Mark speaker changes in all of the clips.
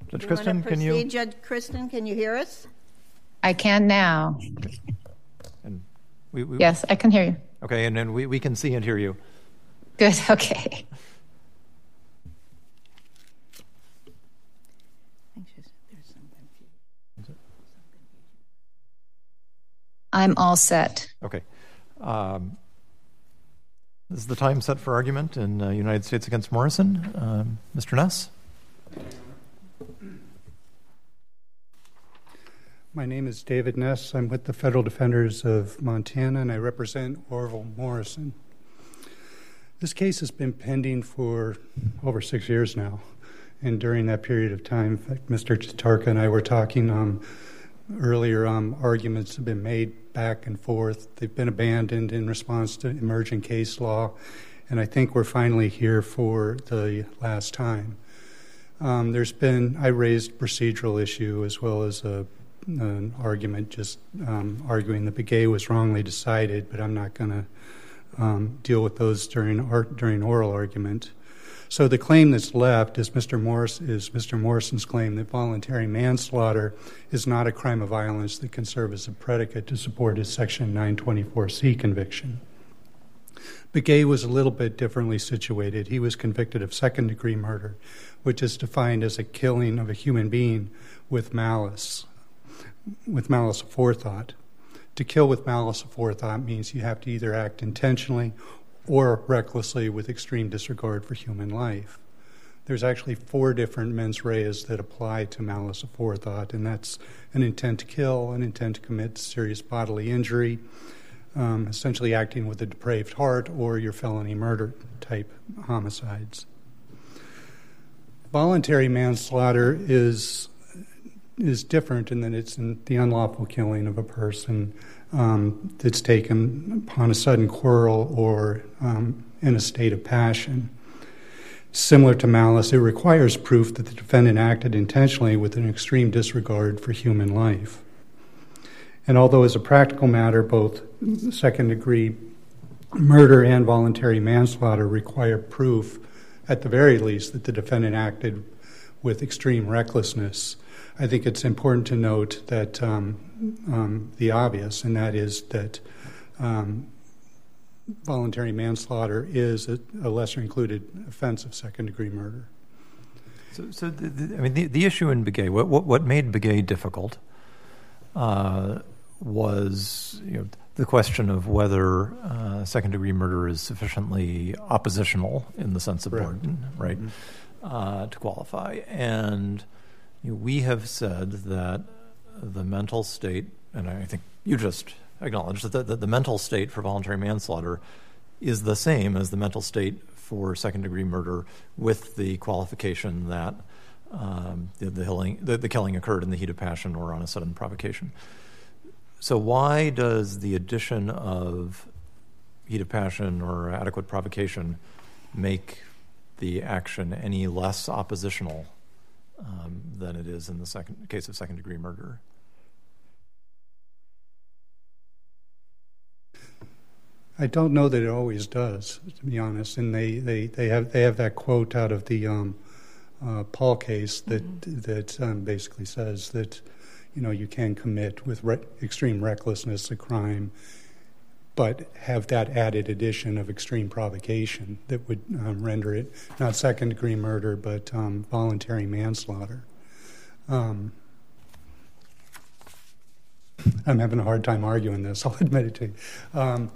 Speaker 1: Judge Kristen, can you?
Speaker 2: Judge Kristen, can you hear us?
Speaker 3: I can now.
Speaker 1: And
Speaker 3: yes, I can hear you.
Speaker 1: Okay, and then we can see and hear you.
Speaker 3: Good, okay. I'm all set.
Speaker 1: Okay. This is the time set for argument in United States against Morrison. Mr. Ness?
Speaker 4: My name is David Ness. I'm with the Federal Defenders of Montana, and I represent Orville Morrison. This case has been pending for over 6 years now, and during that period of time, in fact, Mr. Tatarka and I were talking earlier, arguments have been made back and forth. They've been abandoned in response to emerging case law, and I think we're finally here for the last time. I raised procedural issue as well as an argument just arguing that Begay was wrongly decided, but I'm not going to deal with those during oral argument. So the claim that's left is Mr. Morrison's claim that voluntary manslaughter is not a crime of violence that can serve as a predicate to support his Section 924C conviction. Begay was a little bit differently situated. He was convicted of second-degree murder, which is defined as a killing of a human being with malice aforethought. To kill with malice aforethought means you have to either act intentionally or recklessly with extreme disregard for human life. There's actually 4 different mens reas that apply to malice aforethought, and that's an intent to kill, an intent to commit serious bodily injury, essentially acting with a depraved heart, or your felony murder type homicides. Voluntary manslaughter is different in that it's in the unlawful killing of a person that's taken upon a sudden quarrel or in a state of passion. Similar to malice, it requires proof that the defendant acted intentionally with an extreme disregard for human life. And although as a practical matter, both second-degree murder and voluntary manslaughter require proof, at the very least, that the defendant acted with extreme recklessness, I think it's important to note that the obvious, and that is that voluntary manslaughter is a lesser-included offense of second-degree murder.
Speaker 1: So the issue in Begay, what made Begay difficult was the question of whether second-degree murder is sufficiently oppositional in the sense of burden, right, to qualify. And we have said that the mental state, and I think you just acknowledged that the mental state for voluntary manslaughter is the same as the mental state for second-degree murder, with the qualification that the killing occurred in the heat of passion or on a sudden provocation. So why does the addition of heat of passion or adequate provocation make the action any less oppositional than it is in the case of second-degree murder?
Speaker 4: I don't know that it always does, to be honest. And they have that quote out of the Paul case that basically says that you can commit with extreme recklessness a crime, but have that added addition of extreme provocation that would render it not second-degree murder, but voluntary manslaughter. I'm having a hard time arguing this, I'll admit it to you.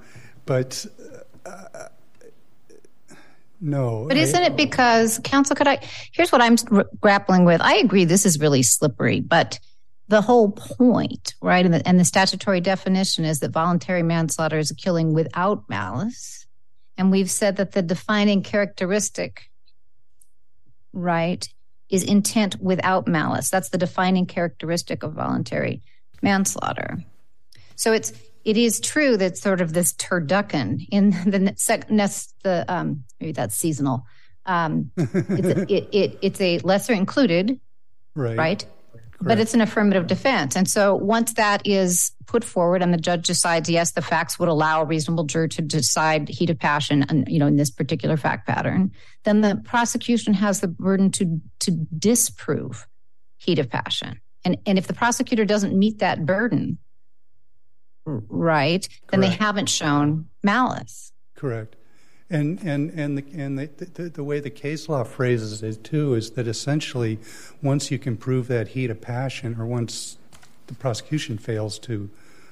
Speaker 4: No.
Speaker 3: But isn't it because, counsel, here's what I'm grappling with. I agree this is really slippery, but the whole point, right, and the statutory definition is that voluntary manslaughter is a killing without malice. And we've said that the defining characteristic, right, is intent without malice. That's the defining characteristic of voluntary manslaughter. So it is true that sort of this turducken in maybe that's seasonal. It's a lesser included, right? But it's an affirmative defense. And so once that is put forward and the judge decides, yes, the facts would allow a reasonable juror to decide heat of passion, and in this particular fact pattern, then the prosecution has the burden to disprove heat of passion. And if the prosecutor doesn't meet that burden, right, then they haven't shown malice.
Speaker 4: Correct. And the way the case law phrases it too is that essentially, once you can prove that heat of passion, or once the prosecution fails to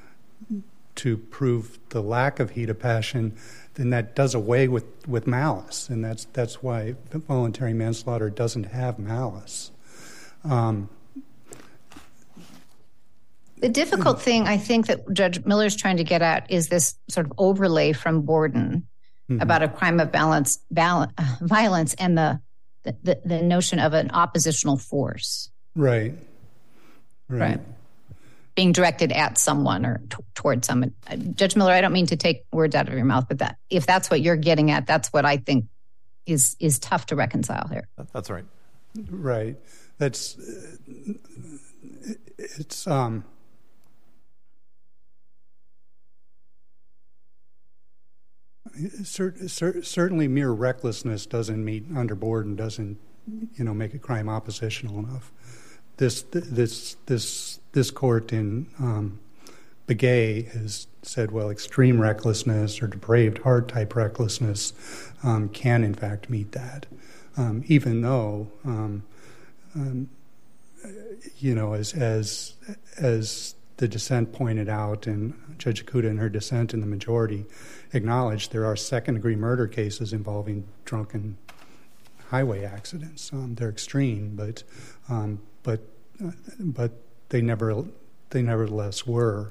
Speaker 4: prove the lack of heat of passion, then that does away with malice, and that's why voluntary manslaughter doesn't have malice.
Speaker 3: The difficult thing I think that Judge Miller's trying to get at is this sort of overlay from Borden about a crime of violence and the notion of an oppositional force.
Speaker 4: Right.
Speaker 3: Being directed at someone or towards someone. Judge Miller, I don't mean to take words out of your mouth, but if that's what you're getting at, that's what I think is tough to reconcile here.
Speaker 1: That's right.
Speaker 4: Right. Certainly mere recklessness doesn't meet under Borden, doesn't make a crime oppositional enough. This court in Begay has said, well, extreme recklessness or depraved heart type recklessness can in fact meet that, even though as the dissent pointed out, and Judge Ikuda in her dissent in the majority acknowledged, there are second-degree murder cases involving drunken highway accidents. They're extreme, but they nevertheless were.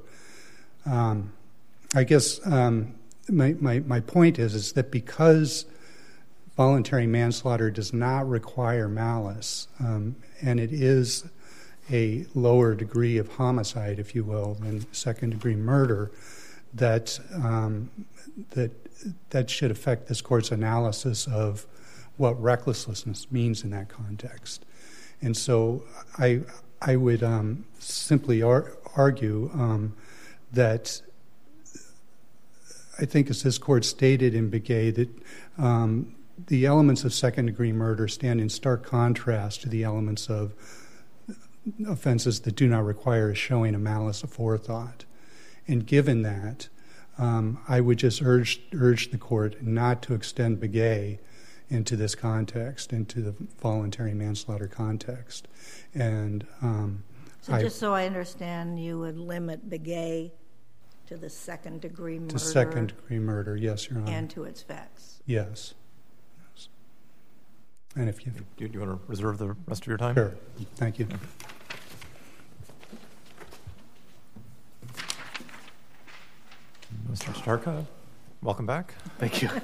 Speaker 4: I guess my point is that because voluntary manslaughter does not require malice, and it is a lower degree of homicide, if you will, than second-degree murder, that should affect this court's analysis of what recklessness means in that context. And so I would simply argue that I think, as this court stated in Begay, that the elements of second-degree murder stand in stark contrast to the elements of offenses that do not require a showing of malice aforethought. And given that, I would just urge the court not to extend Begay into this context, into the voluntary manslaughter context. And
Speaker 2: just so I understand, you would limit Begay to the second-degree murder?
Speaker 4: To second-degree murder, yes, Your Honor.
Speaker 2: And to its facts?
Speaker 4: Yes. And if you...
Speaker 1: Do you want to reserve the rest of your time?
Speaker 4: Sure. Thank you.
Speaker 1: Mr. Tatarka, welcome back.
Speaker 5: Thank you.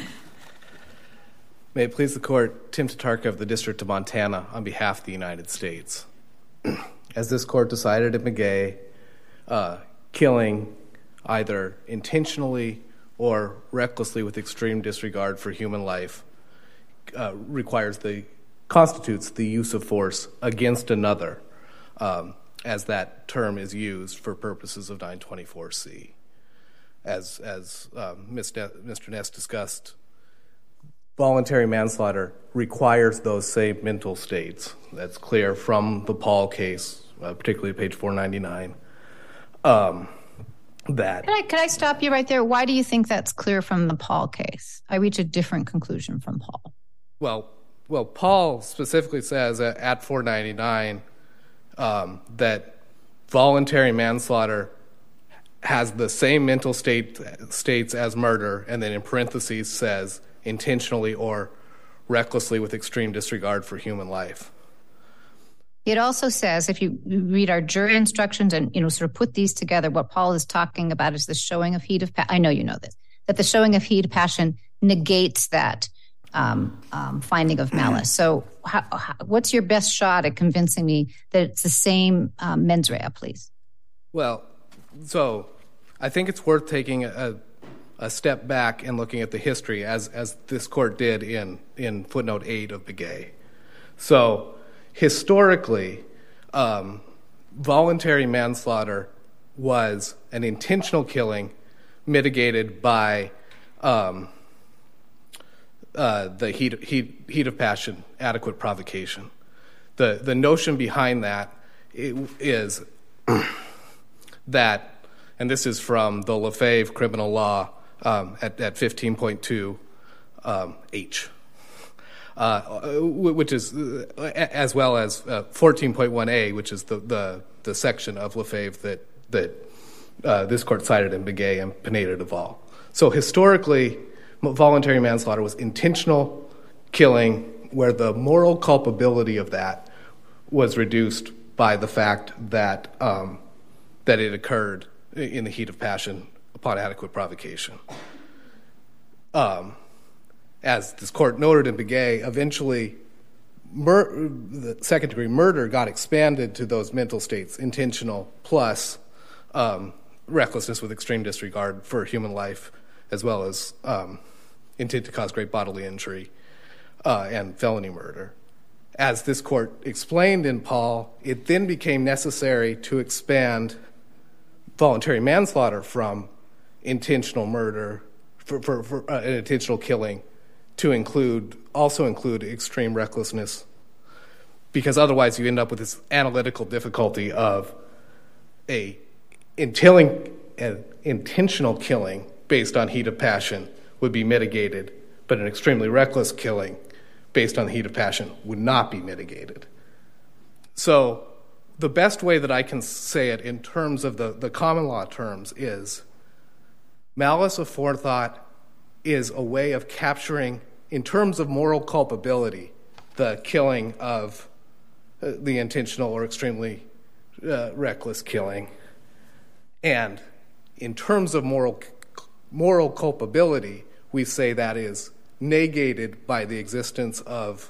Speaker 5: May it please the Court, Tim Tatarka of the District of Montana on behalf of the United States. As this court decided in Begay, killing either intentionally or recklessly with extreme disregard for human life constitutes the use of force against another, as that term is used for purposes of 924C. As Mr. Ness discussed, voluntary manslaughter requires those same mental states. That's clear from the Paul case, particularly page 499.
Speaker 3: Could I stop you right there? Why do you think that's clear from the Paul case? I reach a different conclusion from Paul.
Speaker 5: Well, Paul specifically says at 499 that voluntary manslaughter has the same mental states as murder, and then in parentheses says intentionally or recklessly with extreme disregard for human life.
Speaker 3: It also says, if you read our jury instructions and sort of put these together, what Paul is talking about is the showing of heat of passion. I know you know this, that the showing of heat of passion negates that finding of malice. So what's your best shot at convincing me that it's the same mens rea, please?
Speaker 5: Well, so I think it's worth taking a step back and looking at the history, as this court did in footnote 8 of Begay. So historically, voluntary manslaughter was an intentional killing mitigated by the heat of passion, adequate provocation. The notion behind that is that, and this is from the Lefebvre criminal law at 15.2 H, which is, as well as 14.1A, which is the section of Lefebvre that this court cited in Begay and Pineda-Duval. So historically, voluntary manslaughter was intentional killing where the moral culpability of that was reduced by the fact that that it occurred in the heat of passion upon adequate provocation. As this court noted in Begay, eventually the second-degree murder got expanded to those mental states, intentional plus recklessness with extreme disregard for human life, as well as intent to cause great bodily injury and felony murder. As this court explained in Paul, it then became necessary to expand voluntary manslaughter from intentional murder for an intentional killing to also include extreme recklessness, because otherwise you end up with this analytical difficulty of an intentional killing based on heat of passion would be mitigated, but an extremely reckless killing based on the heat of passion would not be mitigated. So the best way that I can say it in terms of the common law terms is malice aforethought is a way of capturing, in terms of moral culpability, the killing of the intentional or extremely reckless killing. And in terms of moral culpability, we say that is negated by the existence of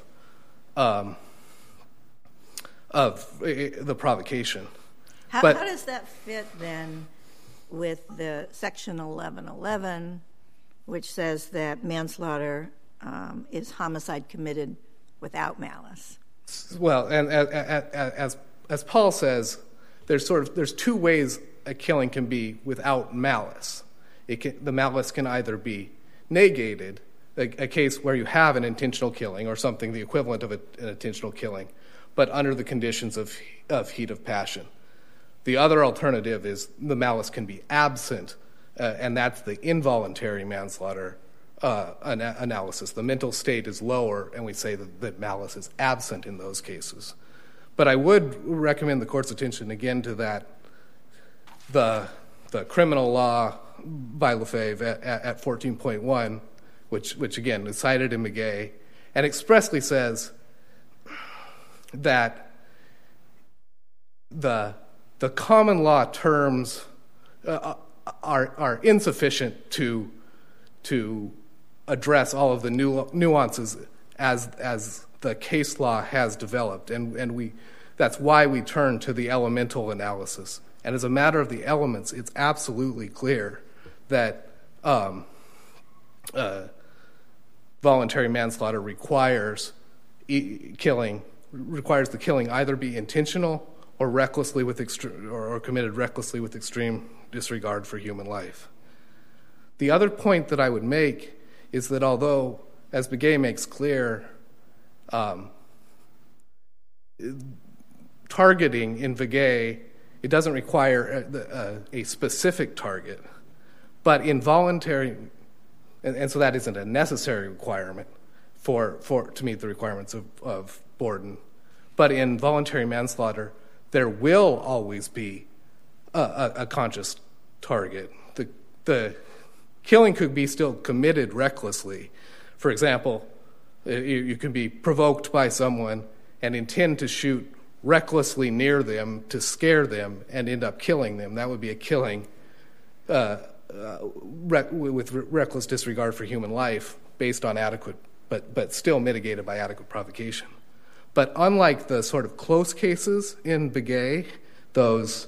Speaker 5: the provocation.
Speaker 2: How does that fit then with the section 1111, which says that manslaughter is homicide committed without malice?
Speaker 5: Well, and as Paul says, there's two ways a killing can be without malice. The malice can either be negated, a case where you have an intentional killing or something the equivalent of an intentional killing, but under the conditions of heat of passion. The other alternative is the malice can be absent, and that's the involuntary manslaughter analysis. The mental state is lower, and we say that malice is absent in those cases. But I would recommend the court's attention again to that, the criminal law by Lefebvre at 14.1, which again is cited in Begay, and expressly says that the common law terms are insufficient to address all of the nuances as the case law has developed, and that's why we turn to the elemental analysis. And as a matter of the elements, it's absolutely clear that voluntary manslaughter requires the killing either be intentional or or committed recklessly with extreme disregard for human life. The other point that I would make is that although, as Begay makes clear, targeting in Begay, it doesn't require a specific target, but involuntary, and so that isn't a necessary requirement to meet the requirements of Borden. But in voluntary manslaughter, there will always be a conscious target. The killing could be still committed recklessly. For example, you can be provoked by someone and intend to shoot recklessly near them to scare them and end up killing them. That would be a killing with reckless disregard for human life based on adequate, but still mitigated by adequate provocation. But unlike the sort of close cases in Begay, those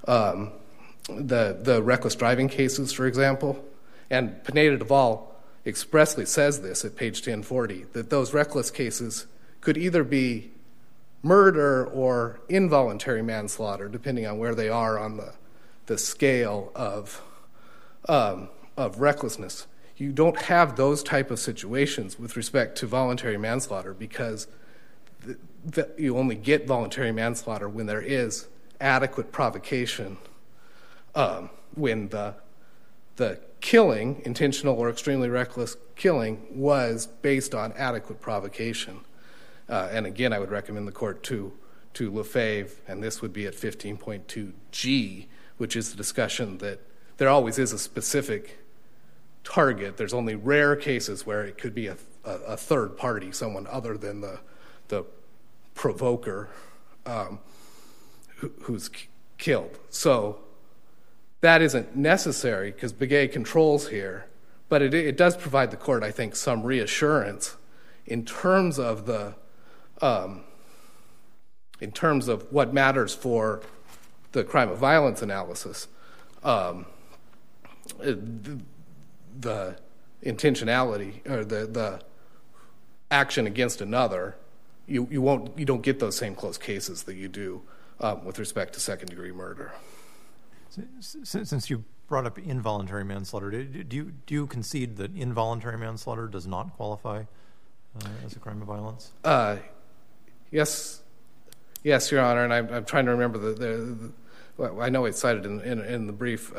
Speaker 5: the reckless driving cases, for example, and Pineda-Duval expressly says this at page 1040, that those reckless cases could either be murder or involuntary manslaughter, depending on where they are on the scale of recklessness. You don't have those type of situations with respect to voluntary manslaughter because you only get voluntary manslaughter when there is adequate provocation, when the killing, intentional or extremely reckless killing, was based on adequate provocation. And again, I would recommend the court to Lefebvre, and this would be at 15.2G, which is the discussion that there always is a specific target. There's only rare cases where it could be a third party, someone other than the provoker who's killed. So that isn't necessary because Begay controls here, but it does provide the court, I think, some reassurance in terms of what matters for the crime of violence analysis. The intentionality or the action against another, you don't get those same close cases that you do with respect to second-degree murder.
Speaker 1: Since you brought up involuntary manslaughter, do you concede that involuntary manslaughter does not qualify as a crime of violence?
Speaker 5: Yes, Your Honor, and I'm trying to remember well, I know it's cited in the brief.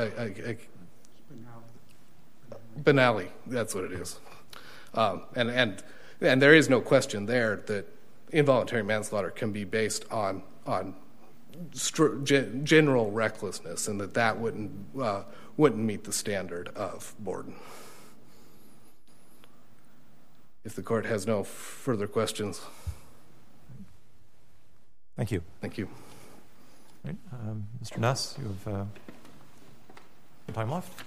Speaker 5: Benally, that's what it is. And there is no question there that involuntary manslaughter can be based on general recklessness, and that wouldn't meet the standard of Borden. If the court has no further questions.
Speaker 1: Thank you.
Speaker 5: Thank you.
Speaker 1: Right. Mr. Ness, you have some time left.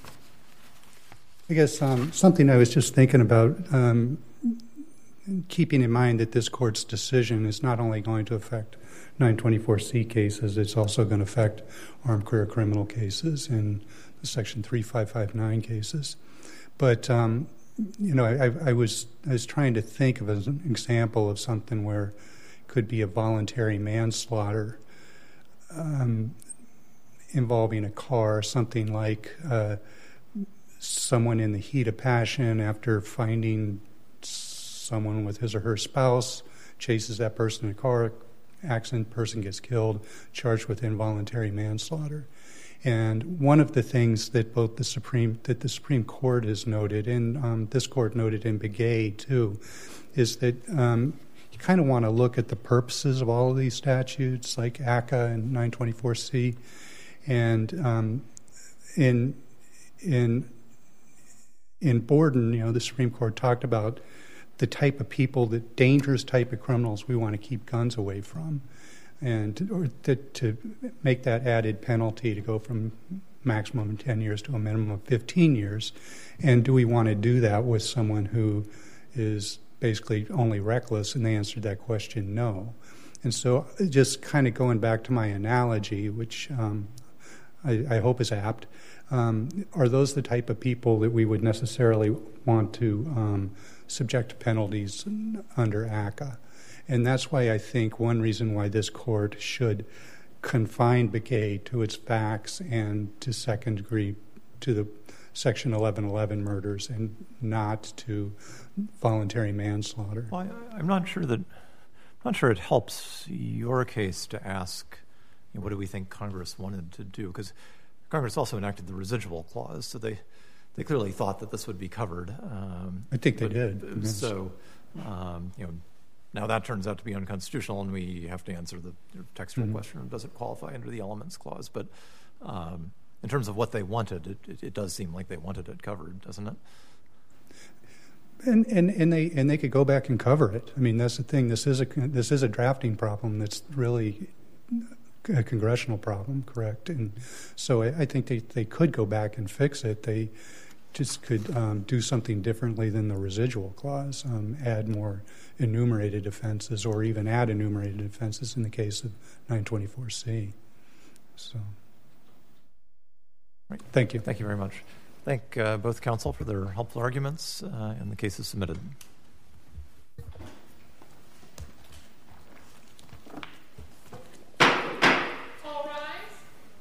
Speaker 4: I guess something I was just thinking about, keeping in mind that this court's decision is not only going to affect 924C cases, it's also going to affect armed career criminal cases and the Section 3559 cases. But I was trying to think of an example of something where it could be a voluntary manslaughter involving a car, something like someone in the heat of passion after finding someone with his or her spouse, chases that person in a car accident, person gets killed, charged with involuntary manslaughter. And one of the things that the Supreme Court has noted, and this court noted in Begay too, is that you kind of want to look at the purposes of all of these statutes, like ACCA and 924C, and in Borden, the Supreme Court talked about the type of people, the dangerous type of criminals we want to keep guns away from, and to make that added penalty to go from maximum of 10 years to a minimum of 15 years. And do we want to do that with someone who is basically only reckless? And they answered that question, no. And so just kind of going back to my analogy, which I hope is apt, are those the type of people that we would necessarily want to subject to penalties under ACCA? And that's why I think one reason why this court should confine Begay to its facts and to second degree, to the Section 1111 murders, and not to voluntary manslaughter.
Speaker 1: Well, I'm not sure it helps your case to ask, what do we think Congress wanted to do? Because Congress also enacted the residual clause, so they clearly thought that this would be covered.
Speaker 4: I think they did.
Speaker 1: So, now that turns out to be unconstitutional, and we have to answer the textual question: does it qualify under the elements clause? But in terms of what they wanted, it does seem like they wanted it covered, doesn't it?
Speaker 4: And they could go back and cover it. I mean, that's the thing. This is a drafting problem that's really a congressional problem, correct? And so I think they could go back and fix it. They just could do something differently than the residual clause, add more enumerated offenses, or even add enumerated offenses in the case of 924C. So,
Speaker 1: right.
Speaker 4: Thank you.
Speaker 1: Thank you very much. Thank both counsel for their helpful arguments, and the case is submitted.